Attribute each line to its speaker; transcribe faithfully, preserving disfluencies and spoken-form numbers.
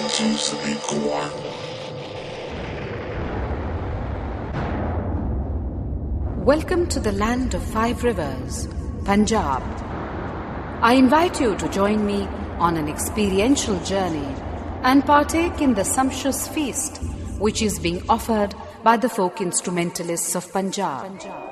Speaker 1: continues to be core.
Speaker 2: Welcome to the land of five rivers, Punjab. I invite you to join me on an experiential journey and partake in the sumptuous feast which is being offered by the folk instrumentalists of Punjab.